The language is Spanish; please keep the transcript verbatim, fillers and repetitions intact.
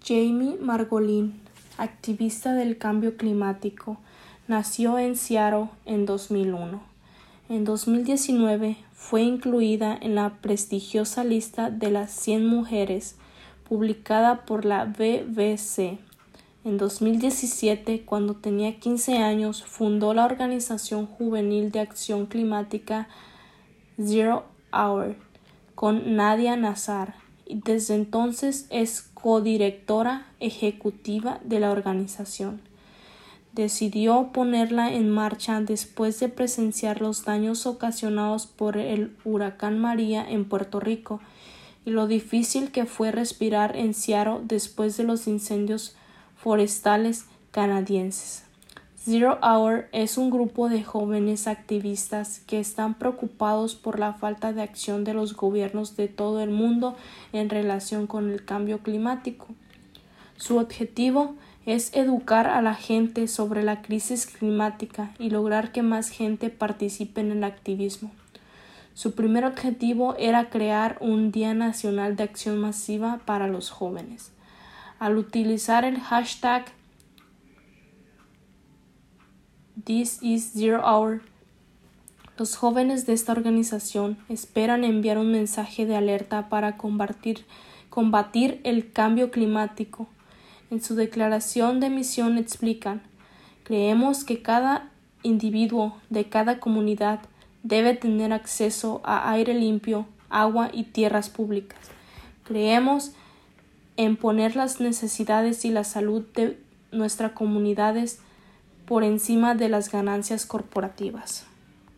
Jamie Margolin, activista del cambio climático, nació en Seattle en dos mil uno. En dos mil diecinueve fue incluida en la prestigiosa lista de las cien mujeres publicada por la B B C. En dos mil diecisiete, cuando tenía quince años, fundó la organización juvenil de acción climática Zero Hour con Nadia Nazar y desde entonces es codirectora ejecutiva de la organización. Decidió ponerla en marcha después de presenciar los daños ocasionados por el huracán María en Puerto Rico y lo difícil que fue respirar en Seattle después de los incendios forestales canadienses. Zero Hour es un grupo de jóvenes activistas que están preocupados por la falta de acción de los gobiernos de todo el mundo en relación con el cambio climático. Su objetivo es educar a la gente sobre la crisis climática y lograr que más gente participe en el activismo. Su primer objetivo era crear un Día Nacional de Acción Masiva para los jóvenes. Al utilizar el hashtag This is Zero Hour, los jóvenes de esta organización esperan enviar un mensaje de alerta para combatir, combatir el cambio climático. En su declaración de misión explican: creemos que cada individuo de cada comunidad debe tener acceso a aire limpio, agua y tierras públicas. Creemos en poner las necesidades y la salud de nuestras comunidades por encima de las ganancias corporativas.